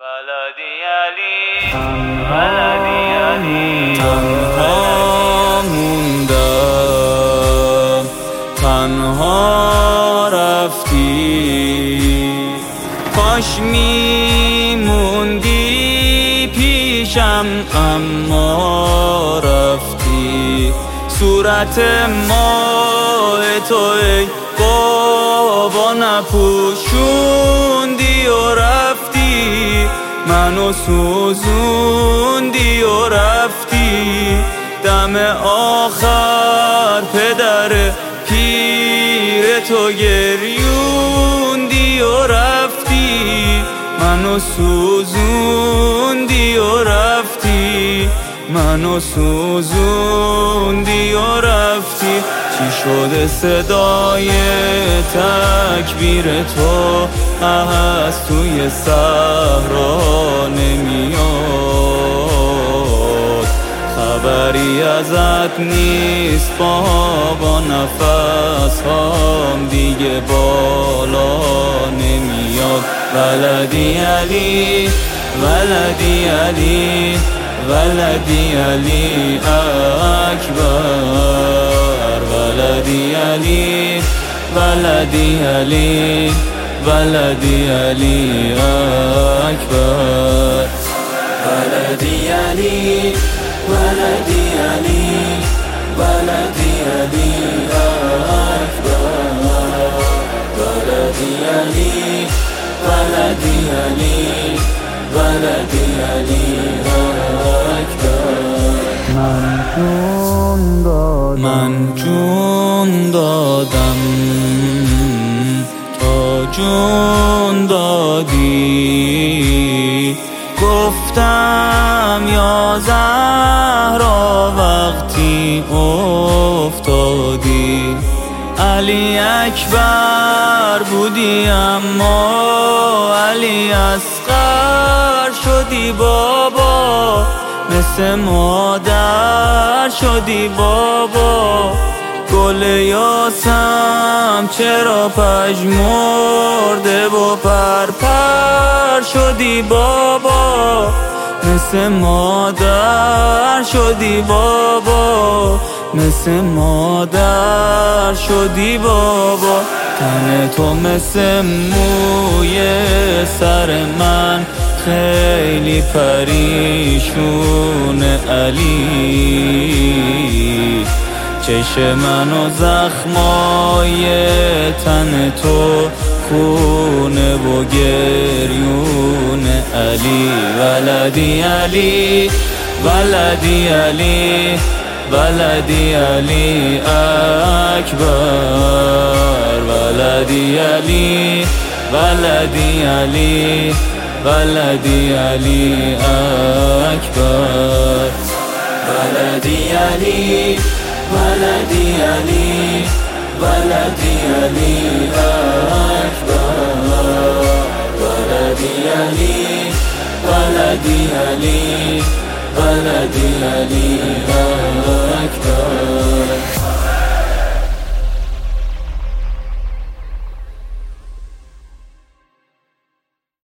ولدی علی ولدی علی تنها موندم، تنها رفتی، کاش میموندی پیشم اما رفتی. صورت ماه تو ای بابا نپوشوندی و رفتی، منو سوزوندی و رفتی. دم آخر پدر پیر تو گریوندی و رفتی، منو سوزوندی و رفتی، منو سوزوندی و رفتی. چی شده صدای تکبیر تو از توی صحرا نمیاد؟ خبری ازت نیست بابا، نفس هام دیگه بالا نمیاد. ولدی علی ولدی علی ولدی علی اکبر، ولدی علی ولدی علی ولدی علی اکبر، ولدی علی ولدی علی ولدی علی اکبر، ولدی علی ولدی علی ولدی علی اکبر. من جون دادم تا جون دادی، گفتم یا زهرا وقتی افتادی. علی اکبر بودی اما علی اصغر شدی بابا، مثل مادر شدی بابا. گل یاسم چرا پژمرده و پرپر شدی بابا، مثل مادر شدی بابا، مثل مادر شدی بابا. تن تو مثل موی سر من خیلی پریشون علی، چشم من و زخمای تن تو خونه و گریون علی. ولدی علی ولدی علی ولدی علی اکبر، ولدی علی ولدی علی ولدی علی اکبر، ولدی علی ولدی علی ولدی علی اکبر، ولدی علی ولدی علی ولدی علی اکبر.